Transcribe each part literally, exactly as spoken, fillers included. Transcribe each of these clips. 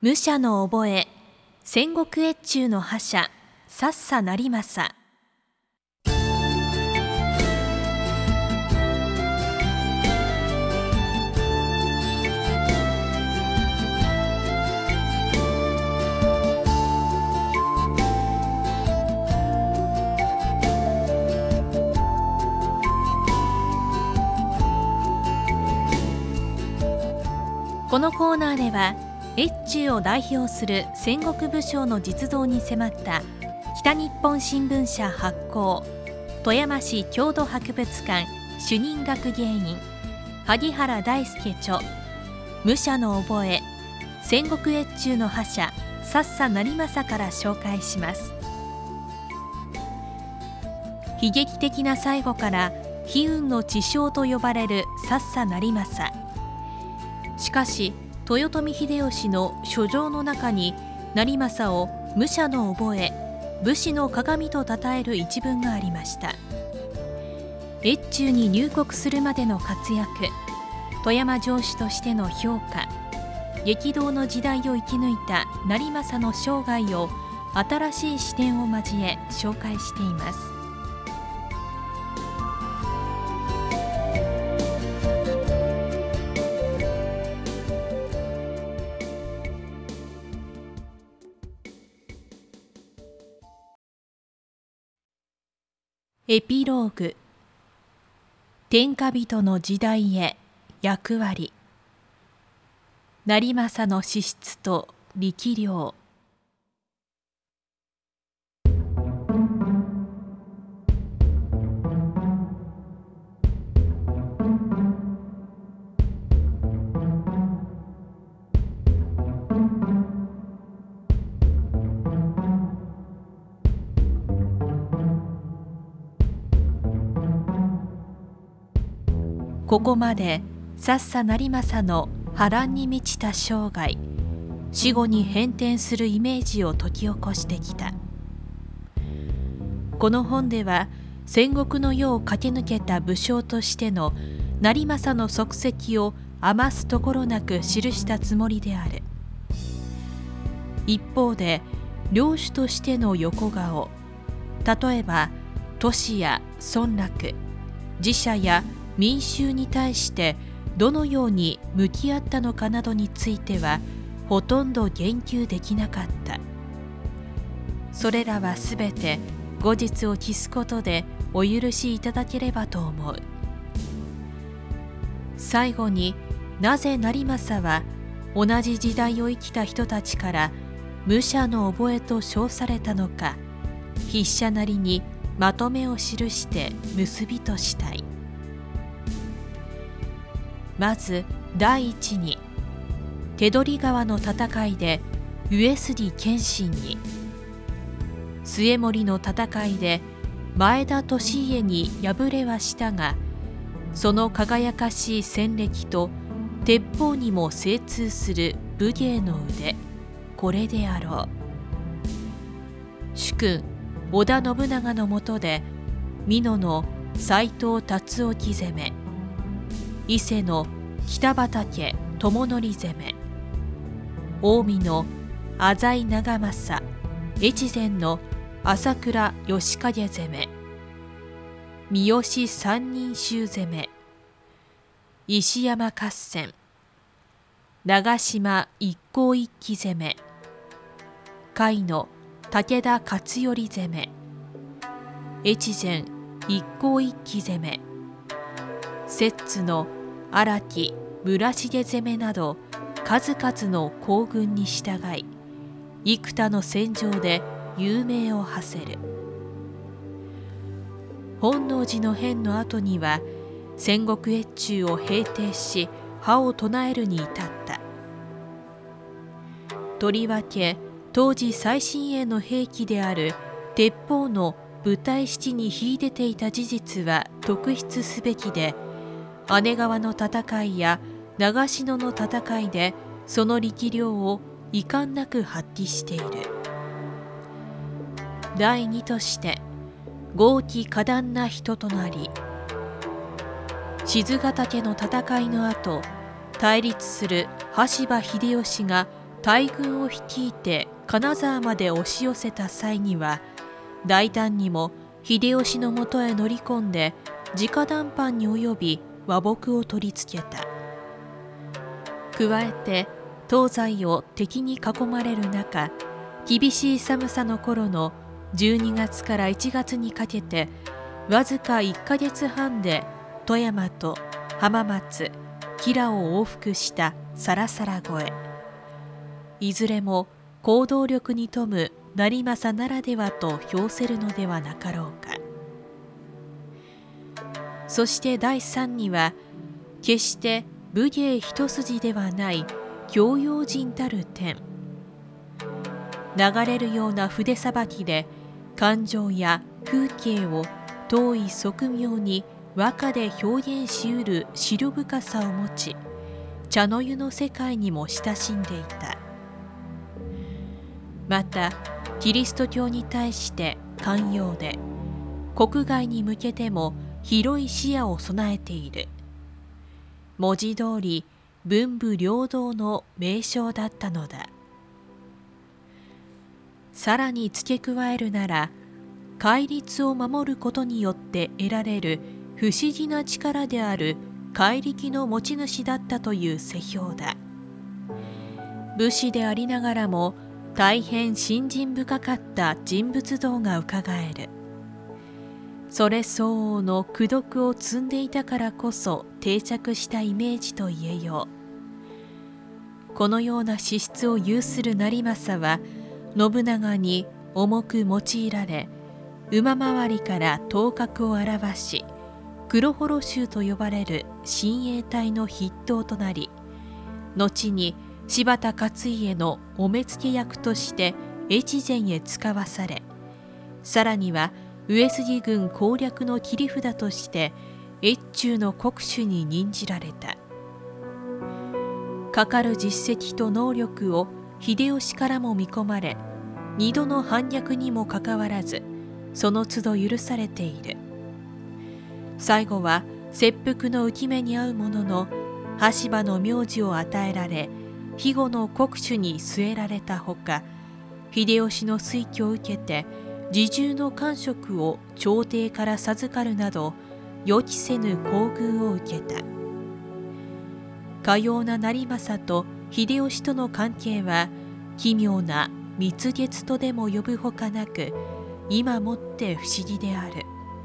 武者の覚え、戦国越中の覇者、さっさ成政。このコーナーでは越中を代表する戦国武将の実像に迫った北日本新聞社発行富山市郷土博物館主任学芸員萩原大輔著武者の覚え戦国越中の覇者さっさ成政から紹介します。悲劇的な最後から悲運の知将と呼ばれるさっさ成政。しかし豊臣秀吉の書状の中に成政を武者の覚え武士の鏡と称える一文がありました。越中に入国するまでの活躍、富山城主としての評価、激動の時代を生き抜いた成政の生涯を新しい視点を交え紹介しています。エピローグ。天下人の時代へ役割。成政の資質と力量。ここまでさっさ成政の波乱に満ちた生涯、死後に変転するイメージを解き起こしてきた。この本では戦国の世を駆け抜けた武将としての成政の足跡を余すところなく記したつもりである。一方で領主としての横顔、例えば都市や村落、寺社や民衆に対してどのように向き合ったのかなどについてはほとんど言及できなかった。それらはすべて後日を期すことでお許しいただければと思う。最後に、なぜ成政は同じ時代を生きた人たちから武者の覚えと称されたのか、筆者なりにまとめを記して結びとしたい。まず第一に、手取川の戦いで上杉謙信に、末盛の戦いで前田利家に敗れはしたが、その輝かしい戦歴と鉄砲にも精通する武芸の腕、これであろう。主君織田信長の下で美濃の斎藤辰興攻め、伊勢の北畠智則攻め、近江の浅井長政、越前の朝倉義景攻め、三好三人衆攻め、石山合戦、長島一向一揆攻め、甲斐の武田勝頼攻め、越前一向一揆攻め、摂津の荒木村重攻めなど数々の行軍に従い、幾多の戦場で有名を馳せる。本能寺の変の後には戦国越中を平定し覇を唱えるに至った。とりわけ当時最新鋭の兵器である鉄砲の部隊七に秀でていた事実は特筆すべきで、姉川の戦いや長篠の戦いでその力量を遺憾なく発揮している。第二として、豪気果断な人となり、賤ヶ岳の戦いの後、対立する羽柴秀吉が大軍を率いて金沢まで押し寄せた際には、大胆にも秀吉のもとへ乗り込んで直談判に及び和睦を取り付けた。加えて東西を敵に囲まれる中、厳しい寒さの頃のじゅうにがつからいちがつにかけて、わずかいっかげつはんで富山と浜松、吉良を往復したささら越え、いずれも行動力に富む成政ならではと評せるのではなかろうか。そしてだいさんには、決して武芸一筋ではない教養人たる点。流れるような筆さばきで感情や風景を遠い側妙に和歌で表現しうる思慮深さを持ち、茶の湯の世界にも親しんでいた。またキリスト教に対して寛容で、国外に向けても広い視野を備えている。文字通り文武両道の名将だったのだ。さらに付け加えるなら、戒律を守ることによって得られる不思議な力である戒力の持ち主だったという世評だ。武士でありながらも大変信心深かった人物像がうかがえる。それ相応の功徳を積んでいたからこそ定着したイメージと言えよう。このような資質を有する成政は、信長に重く用いられ、馬回りから頭角を現し、黒幌衆と呼ばれる親衛隊の筆頭となり、後に柴田勝家のお目付け役として越前へ使わされ、さらには上杉軍攻略の切り札として越中の国主に任じられた。かかる実績と能力を秀吉からも見込まれ、二度の反逆にもかかわらず、その都度許されている。最後は切腹の浮き目に遭うものの、羽柴の名字を与えられ、肥後の国主に据えられたほか、秀吉の推挙を受けて侍従の官職を朝廷から授かるなど、予期せぬ厚遇を受けた。かような成政と秀吉との関係は、奇妙な蜜月とでも呼ぶほかなく、今もって不思議である。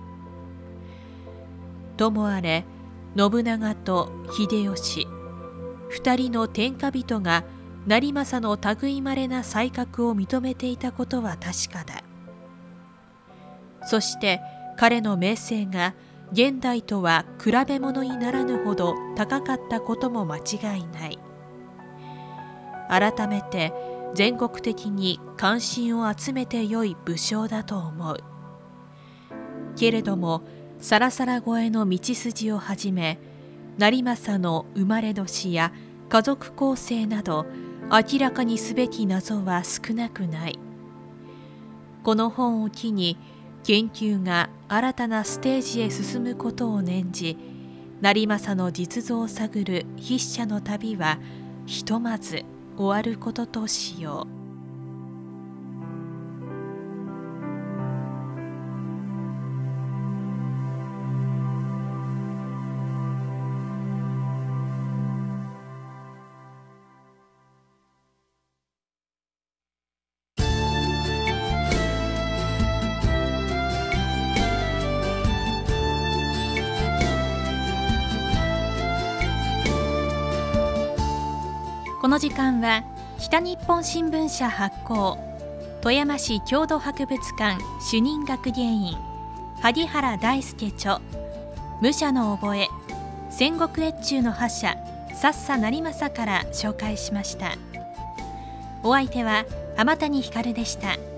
ともあれ、信長と秀吉、二人の天下人が成政の類まれな才覚を認めていたことは確かだ。そして彼の名声が現代とは比べ物にならぬほど高かったことも間違いない。改めて全国的に関心を集めてよい武将だと思う。けれどもさらさら越えの道筋をはじめ、成政の生まれ年や家族構成など明らかにすべき謎は少なくない。この本を機に研究が新たなステージへ進むことを念じ、成政の実像を探る筆者の旅はひとまず終わることとしよう。この時間は北日本新聞社発行、富山市郷土博物館主任学芸員萩原大輔著、武者の覚え、戦国越中の覇者さっさ成政から紹介しました。お相手は浜谷ひかるでした。